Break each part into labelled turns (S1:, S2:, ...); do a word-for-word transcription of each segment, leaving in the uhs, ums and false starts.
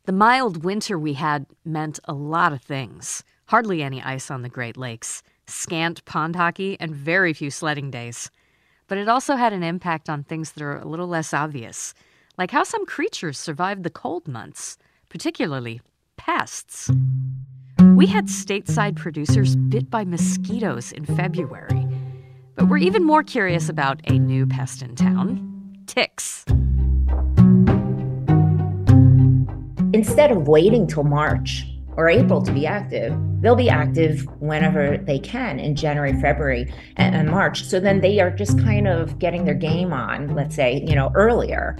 S1: The mild winter we had meant a lot of things. Hardly any ice on the Great Lakes, scant pond hockey, and very few sledding days. But it also had an impact on things that are a little less obvious, like how some creatures survived the cold months, particularly pests. We had stateside producers bit by mosquitoes in February. But we're even more curious about a new pest in town, ticks.
S2: Instead of waiting till March or April to be active, they'll be active whenever they can in January, February, and, and March. So then they are just kind of getting their game on, let's say, you know, earlier.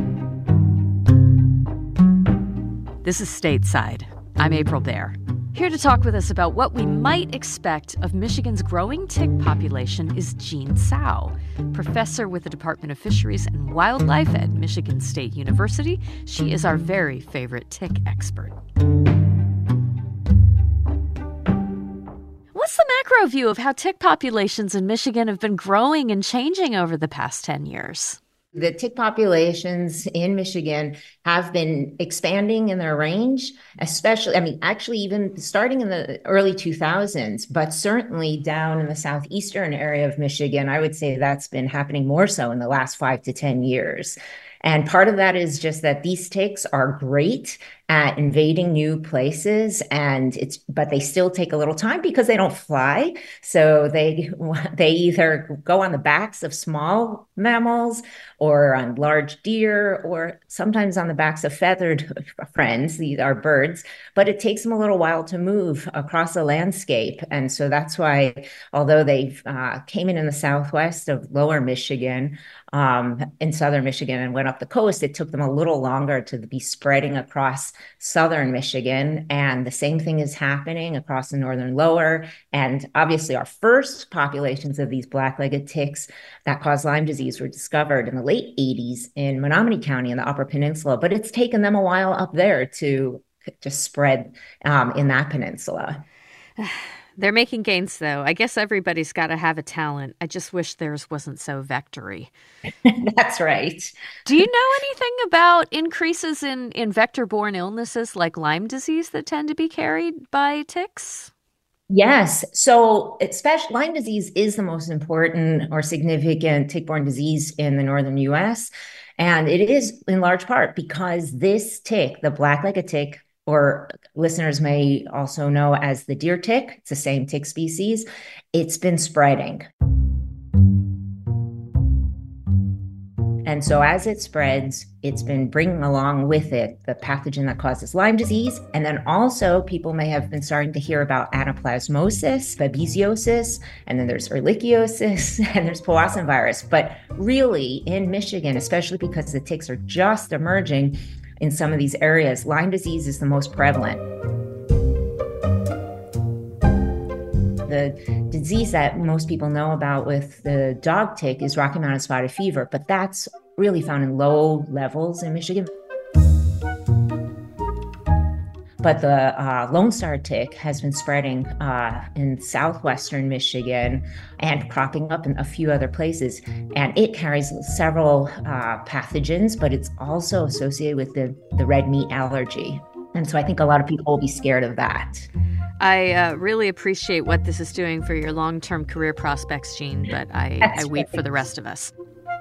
S1: This is Stateside. I'm April Baer. Here to talk with us about what we might expect of Michigan's growing tick population is Jean Tsao, professor with the Department of Fisheries and Wildlife at Michigan State University. She is our very favorite tick expert. What's the macro view of how tick populations in Michigan have been growing and changing over the past ten years?
S2: The tick populations in Michigan have been expanding in their range, especially, I mean, actually even starting in the early two thousands, but certainly down in the southeastern area of Michigan, I would say that's been happening more so in the last five to ten years. And part of that is just that these ticks are great at invading new places, and it's but they still take a little time because they don't fly. So they they either go on the backs of small mammals or on large deer, or sometimes on the backs of feathered friends. These are birds, but it takes them a little while to move across a landscape. And so that's why, although they uh, came in in the southwest of lower Michigan, um, in southern Michigan, and went up the coast, it took them a little longer to be spreading across southern Michigan. And the same thing is happening across the northern lower. And obviously our first populations of these black-legged ticks that cause Lyme disease were discovered in the late eighties in Menominee County in the Upper Peninsula, but it's taken them a while up there to just spread um, in that peninsula.
S1: They're making gains, though. I guess everybody's got to have a talent. I just wish theirs wasn't so vectory.
S2: That's right.
S1: Do you know anything about increases in, in vector-borne illnesses like Lyme disease that tend to be carried by ticks?
S2: Yes. So especially Lyme disease is the most important or significant tick-borne disease in the northern U S. And it is in large part because this tick, the black-legged tick, or listeners may also know as the deer tick, it's the same tick species, it's been spreading. And so as it spreads, it's been bringing along with it the pathogen that causes Lyme disease. And then also people may have been starting to hear about anaplasmosis, babesiosis, and then there's ehrlichiosis, and there's Powassan virus. But really in Michigan, especially because the ticks are just emerging in some of these areas, Lyme disease is the most prevalent. The disease that most people know about with the dog tick is Rocky Mountain spotted fever, but that's really found in low levels in Michigan. But the uh, Lone Star tick has been spreading uh, in southwestern Michigan and cropping up in a few other places. And it carries several uh, pathogens, but it's also associated with the, the red meat allergy. And so I think a lot of people will be scared of that.
S1: I uh, really appreciate what this is doing for your long-term career prospects, Jean, but I, I wait right. for the rest of us.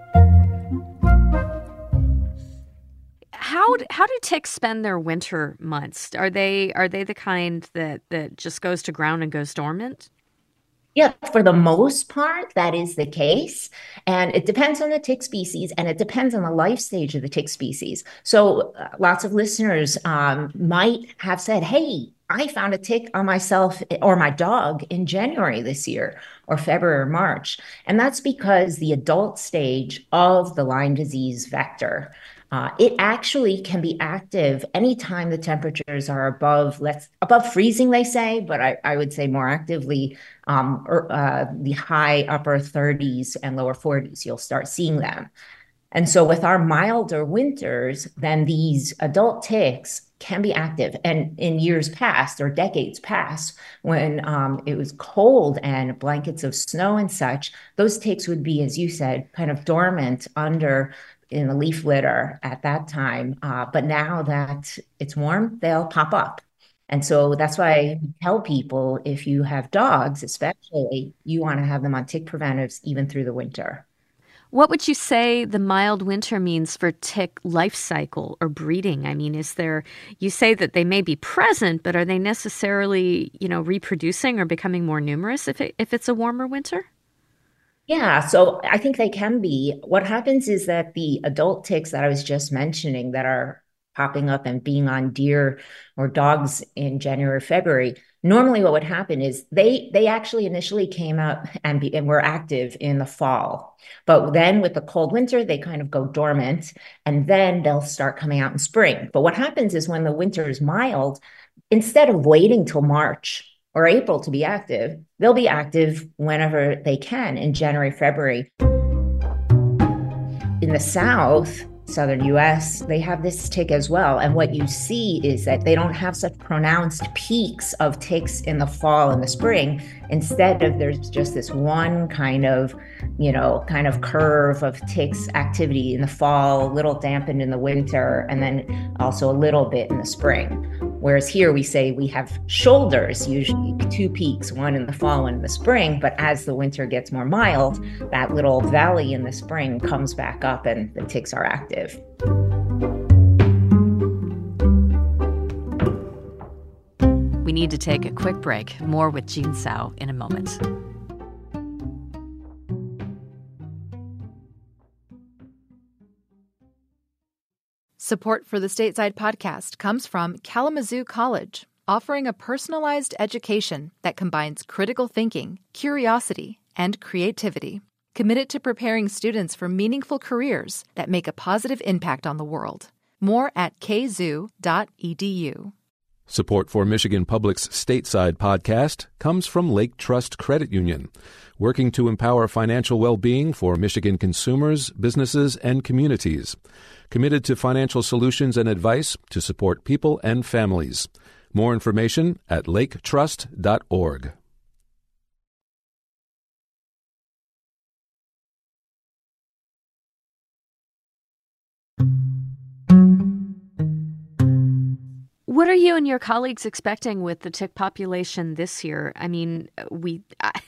S1: How how do ticks spend their winter months? Are they are they the kind that, that just goes to ground and goes dormant?
S2: Yeah, for the most part, that is the case. And it depends on the tick species, and it depends on the life stage of the tick species. So uh, lots of listeners um, might have said, hey, I found a tick on myself or my dog in January this year, or February or March. And that's because the adult stage of the Lyme disease vector, Uh, it actually can be active anytime the temperatures are above, let's above freezing, they say, but I, I would say more actively um, or, uh, the high upper thirties and lower forties, you'll start seeing them. And so with our milder winters, then these adult ticks can be active. And in years past or decades past, when um, it was cold and blankets of snow and such, those ticks would be, as you said, kind of dormant under in the leaf litter at that time. Uh, but now that it's warm, they'll pop up. And so that's why I tell people if you have dogs, especially, you want to have them on tick preventives even through the winter.
S1: What would you say the mild winter means for tick life cycle or breeding? I mean, is there, you say that they may be present, but are they necessarily, you know, reproducing or becoming more numerous if it, if it's a warmer winter?
S2: Yeah, so I think they can be. What happens is that the adult ticks that I was just mentioning that are popping up and being on deer or dogs in January, February, normally what would happen is they they actually initially came out and, be, and were active in the fall. But then with the cold winter, they kind of go dormant and then they'll start coming out in spring. But what happens is when the winter is mild, instead of waiting till March or April to be active, they'll be active whenever they can in January, February. In the South, Southern U S, they have this tick as well. And what you see is that they don't have such pronounced peaks of ticks in the fall and the spring. Instead of there's just this one kind of, you know, kind of curve of ticks activity in the fall, a little dampened in the winter, and then also a little bit in the spring. Whereas here we say we have shoulders, usually two peaks, one in the fall, one in the spring. But as the winter gets more mild, that little valley in the spring comes back up and the ticks are active.
S1: We need to take a quick break. More with Jean Tsao in a moment.
S3: Support for the Stateside podcast comes from Kalamazoo College, offering a personalized education that combines critical thinking, curiosity, and creativity. Committed to preparing students for meaningful careers that make a positive impact on the world. More at k zoo dot e d u.
S4: Support for Michigan Public's Stateside podcast comes from Lake Trust Credit Union, working to empower financial well-being for Michigan consumers, businesses, and communities. Committed to financial solutions and advice to support people and families. More information at lake trust dot org.
S1: What are you and your colleagues expecting with the tick population this year? I mean, we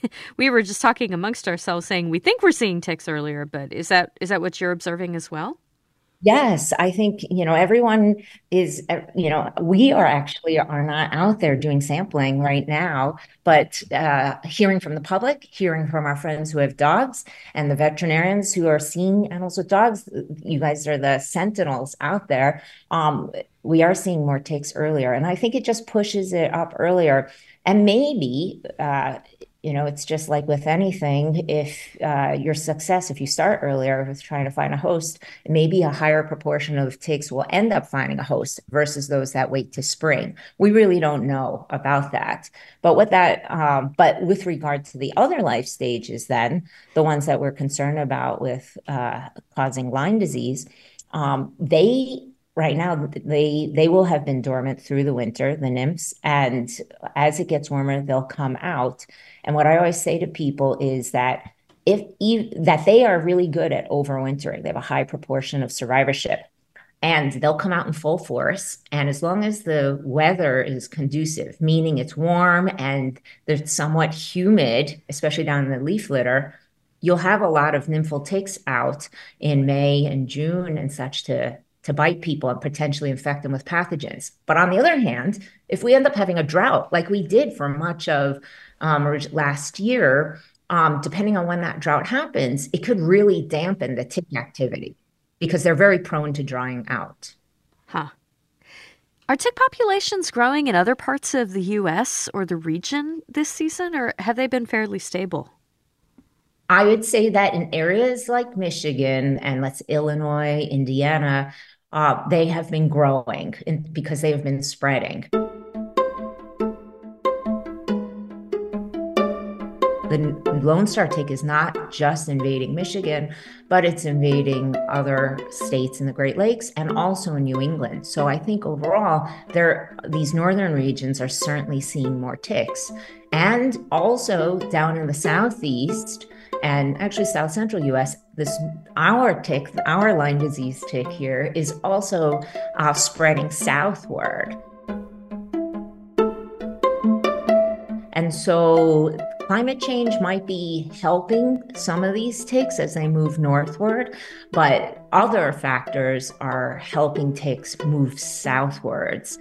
S1: we were just talking amongst ourselves saying we think we're seeing ticks earlier, but is that is that what you're observing as well?
S2: Yes, I think, you know, everyone is, you know, we are actually are not out there doing sampling right now, but uh, hearing from the public, hearing from our friends who have dogs and the veterinarians who are seeing animals with dogs, you guys are the sentinels out there. Um, we are seeing more ticks earlier, and I think it just pushes it up earlier. And maybe, uh, you know, it's just like with anything, if uh, your success, if you start earlier with trying to find a host, maybe a higher proportion of ticks will end up finding a host versus those that wait to spring. We really don't know about that. But what that, um, but with regard to the other life stages, then the ones that we're concerned about with uh, causing Lyme disease, um, they right now, they they will have been dormant through the winter, the nymphs, and as it gets warmer, they'll come out. And what I always say to people is that if that they are really good at overwintering, they have a high proportion of survivorship, and they'll come out in full force. And as long as the weather is conducive, meaning it's warm and it's somewhat humid, especially down in the leaf litter, you'll have a lot of nymphal ticks out in May and June and such to to bite people and potentially infect them with pathogens. But on the other hand, if we end up having a drought like we did for much of um, last year, um, depending on when that drought happens, it could really dampen the tick activity because they're very prone to drying out.
S1: Huh. Are tick populations growing in other parts of the U S or the region this season, or have they been fairly stable?
S2: I would say that in areas like Michigan and let's Illinois, Indiana, uh, they have been growing in, because they have been spreading. The Lone Star tick is not just invading Michigan, but it's invading other states in the Great Lakes and also in New England. So I think overall, there these northern regions are certainly seeing more ticks. And also down in the southeast, and actually South Central U S, this our tick, our Lyme disease tick here, is also uh, spreading southward. And so climate change might be helping some of these ticks as they move northward, but other factors are helping ticks move southwards.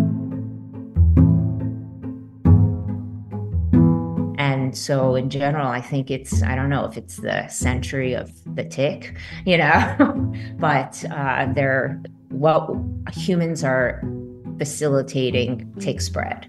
S2: And so in general, I think it's, I don't know if it's the century of the tick, you know, but uh, they're, what humans are facilitating tick spread.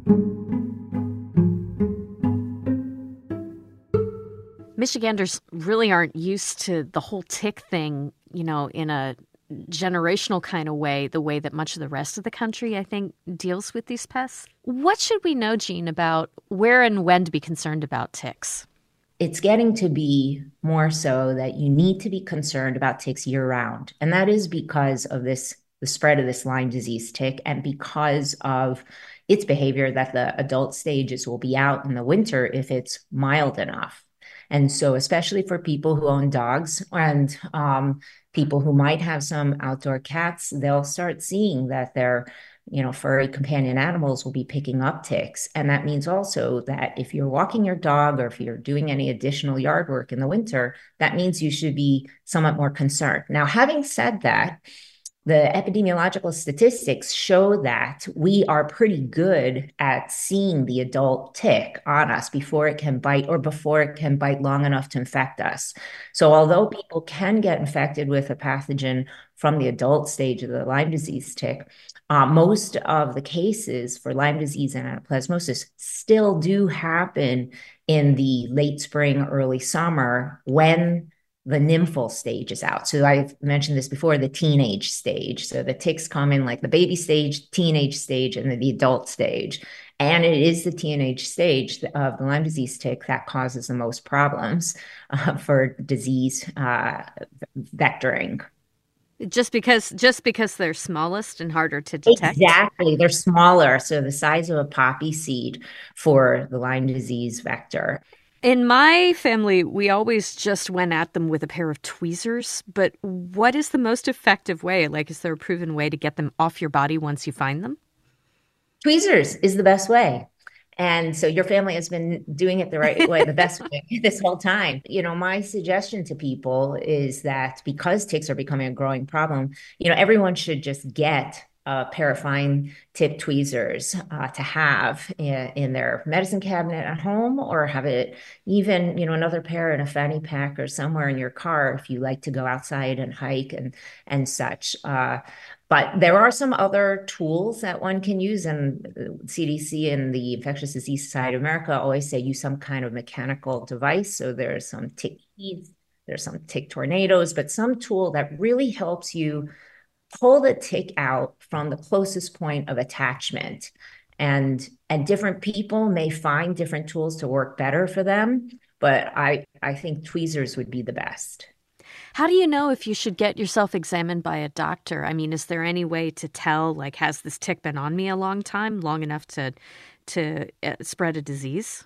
S1: Michiganders really aren't used to the whole tick thing, you know, in a generational kind of way, the way that much of the rest of the country, I think, deals with these pests. What should we know, Jean, about where and when to be concerned about ticks?
S2: It's getting to be more so that you need to be concerned about ticks year-round. And that is because of this, the spread of this Lyme disease tick, and because of its behavior that the adult stages will be out in the winter if it's mild enough. And so especially for people who own dogs and um, people who might have some outdoor cats, they'll start seeing that their, you know, furry companion animals will be picking up ticks. And that means also that if you're walking your dog or if you're doing any additional yard work in the winter, that means you should be somewhat more concerned. Now, having said that, the epidemiological statistics show that we are pretty good at seeing the adult tick on us before it can bite or before it can bite long enough to infect us. So although people can get infected with a pathogen from the adult stage of the Lyme disease tick, uh, most of the cases for Lyme disease and anaplasmosis still do happen in the late spring, early summer when the nymphal stage is out. So I've mentioned this before, the teenage stage. So the ticks come in like the baby stage, teenage stage, and then the adult stage. And it is the teenage stage of the Lyme disease tick that causes the most problems uh, for disease uh, vectoring.
S1: Just because just because they're smallest and harder to detect?
S2: Exactly. They're smaller. So the size of a poppy seed for the Lyme disease vector.
S1: In my family, we always just went at them with a pair of tweezers. But what is the most effective way? Like, is there a proven way to get them off your body once you find them?
S2: Tweezers is the best way. And so your family has been doing it the right way, the best way this whole time. You know, my suggestion to people is that because ticks are becoming a growing problem, you know, everyone should just get a pair of fine tip tweezers uh, to have in, in their medicine cabinet at home, or have it even, you know, another pair in a fanny pack or somewhere in your car if you like to go outside and hike and, and such. Uh, But there are some other tools that one can use, and C D C and the Infectious Disease Society of America always say use some kind of mechanical device. So there's some tick heats, there's some tick tornadoes, but some tool that really helps you pull the tick out from the closest point of attachment. And, and different people may find different tools to work better for them, but I, I think tweezers would be the best.
S1: How do you know if you should get yourself examined by a doctor? I mean, is there any way to tell, like, has this tick been on me a long time, long enough to to uh, spread a disease?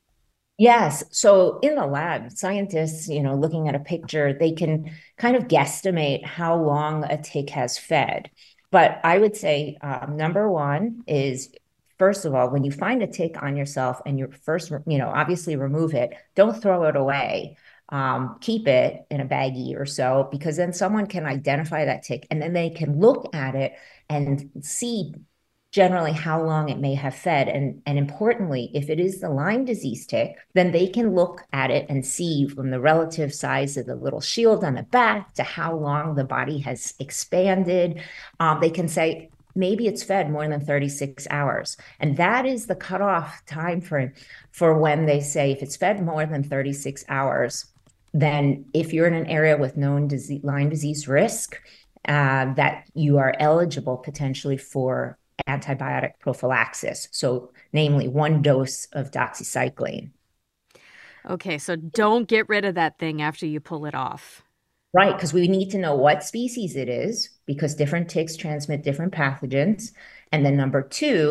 S2: Yes. So in the lab, scientists, you know, looking at a picture, they can kind of guesstimate how long a tick has fed. But I would say um, number one is, first of all, when you find a tick on yourself and you first, you know, obviously remove it, don't throw it away. Um, keep it in a baggie or so, because then someone can identify that tick and then they can look at it and see generally how long it may have fed. And, and importantly, if it is the Lyme disease tick, then they can look at it and see from the relative size of the little shield on the back to how long the body has expanded. Um, they can say, maybe it's fed more than thirty-six hours. And that is the cutoff time for, for when they say if it's fed more than thirty-six hours, then if you're in an area with known disease, Lyme disease risk, uh, that you are eligible potentially for antibiotic prophylaxis. So namely one dose of doxycycline.
S1: Okay, so don't get rid of that thing after you pull it off.
S2: Right, because we need to know what species it is, because different ticks transmit different pathogens. And then number two,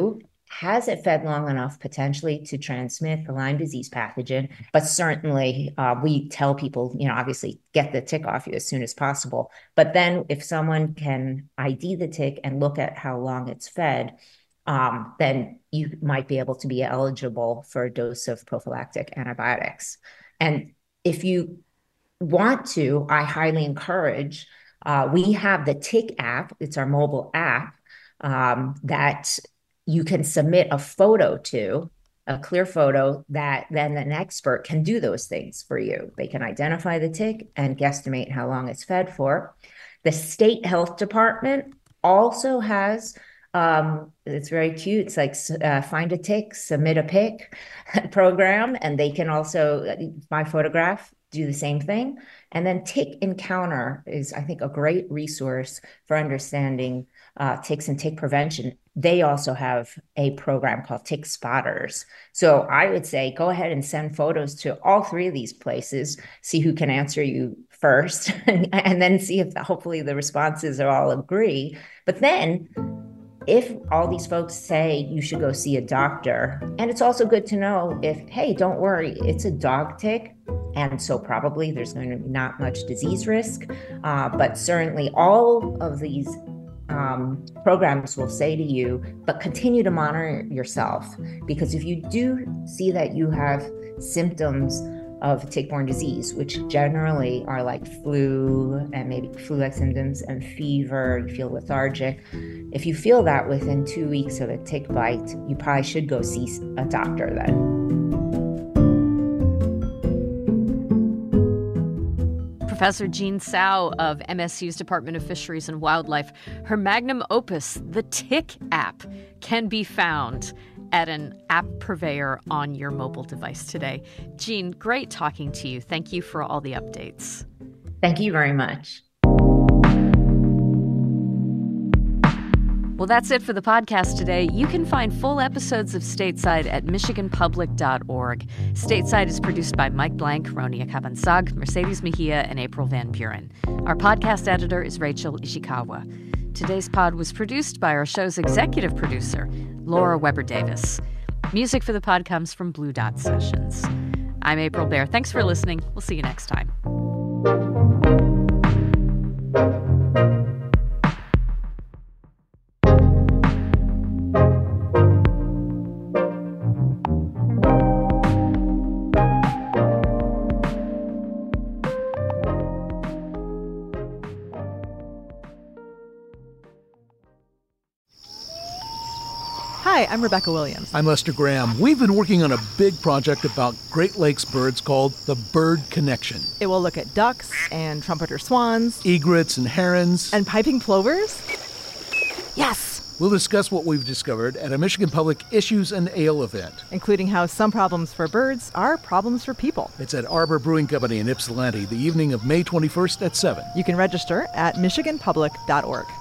S2: has it fed long enough potentially to transmit the Lyme disease pathogen? But certainly uh, we tell people, you know, obviously get the tick off you as soon as possible. But then if someone can I D the tick and look at how long it's fed, um, then you might be able to be eligible for a dose of prophylactic antibiotics. And if you want to, I highly encourage, uh, we have the Tick app. It's our mobile app um, that you can submit a photo to, a clear photo that then an expert can do those things for you. They can identify the tick and guesstimate how long it's fed for. The state health department also has, um, it's very cute. It's like uh, find a tick, submit a pic program, and they can also, by photograph, do the same thing. And then Tick Encounter is, I think, a great resource for understanding uh, ticks and tick prevention. They also have a program called Tick Spotters. So I would say go ahead and send photos to all three of these places, see who can answer you first, and, and then see if hopefully the responses are all agree. But then if all these folks say you should go see a doctor, and it's also good to know if, hey, don't worry, it's a dog tick, and so probably there's going to be not much disease risk, uh, but certainly all of these um, programs will say to you, but continue to monitor yourself, because if you do see that you have symptoms of tick-borne disease, which generally are like flu and maybe flu-like symptoms and fever, you feel lethargic. If you feel that within two weeks of a tick bite, you probably should go see a doctor then.
S1: Professor Jean Tsao of M S U's Department of Fisheries and Wildlife, her magnum opus, the Tick app, can be found at an app purveyor on your mobile device today. Jean, great talking to you. Thank you for all the updates.
S2: Thank you very much.
S1: Well, that's it for the podcast today. You can find full episodes of Stateside at michigan public dot org. Stateside is produced by Mike Blank, Ronia Cabansag, Mercedes Mejia, and April Van Buren. Our podcast editor is Rachel Ishikawa. Today's pod was produced by our show's executive producer, Laura Weber Davis. Music for the pod comes from Blue Dot Sessions. I'm April Baer. Thanks for listening. We'll see you next time.
S5: Hi, I'm Rebecca Williams.
S6: I'm Lester Graham. We've been working on a big project about Great Lakes birds called the Bird Connection.
S5: It will look at ducks and trumpeter swans,
S6: egrets and herons,
S5: and piping plovers. Yes!
S6: We'll discuss what we've discovered at a Michigan Public Issues and Ale event,
S5: including how some problems for birds are problems for people.
S6: It's at Arbor Brewing Company in Ypsilanti, the evening of May twenty-first at seven.
S5: You can register at michigan public dot org.